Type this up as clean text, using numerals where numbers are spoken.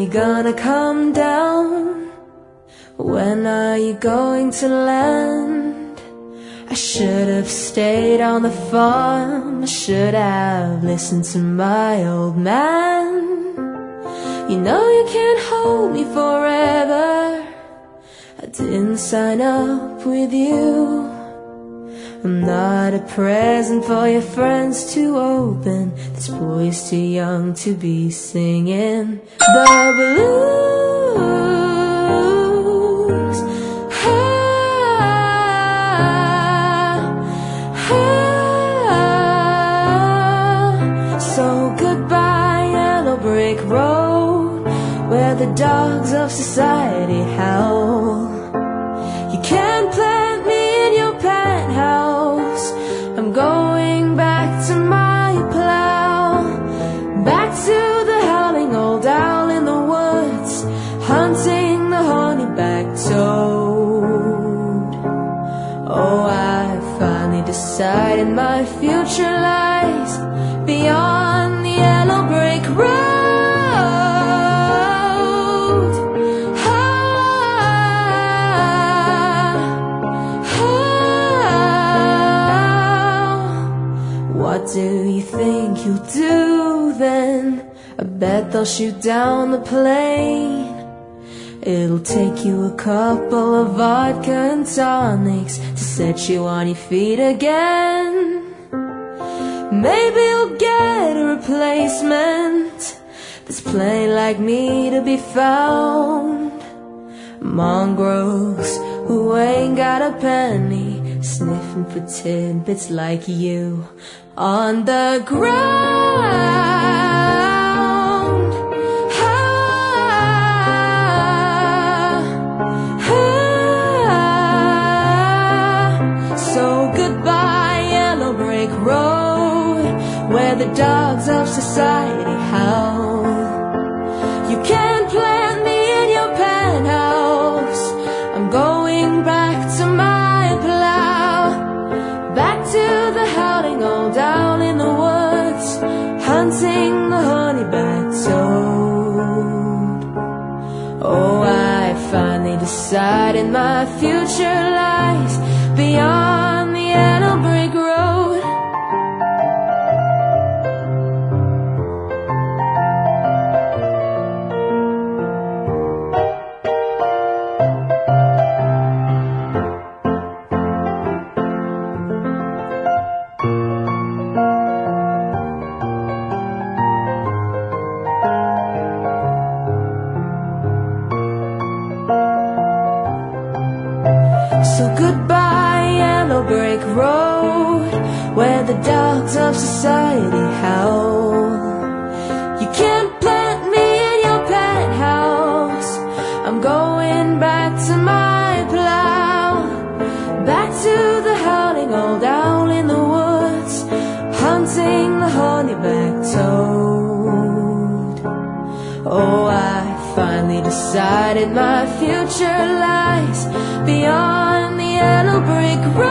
gonna come down? When are you going to land? I should have stayed on the farm. I should have listened to my old man. You know you can't hold me forever. I didn't sign up with you. I'm not a present for your friends to open. This boy's too young to be singing the blues. So goodbye, yellow brick road, where the dogs of society howl. You can't plant me in your penthouse. I'm going back to my plow, back to the howling old owl in the woods, hunting the honeyback toad. Oh, I finally decided my future lies beyond the yellow brick road. What do you think you'll do then? I bet they'll shoot down the plane. It'll take you a couple of vodka and tonics to set you on your feet again. Maybe you'll get a replacement that's plain like me to be found. Mongrels who ain't got a penny, sniffing for tidbits like you on the ground. So goodbye, yellow brick road, where the dogs of society howl. You can't plant me in your penthouse. I'm going back to my plow, back to the howling old owl in the woods, hunting the honeyback toad. Oh, I finally decided my future lies beyond the yellow brick road. So goodbye, yellow brick road, where the dogs of society howl. You can't plant me in your penthouse. I'm going back to my plow, back to the howling old owl in the woods, hunting the honeyback toad. Oh, I finally decided my future lies beyond the yellow brick road.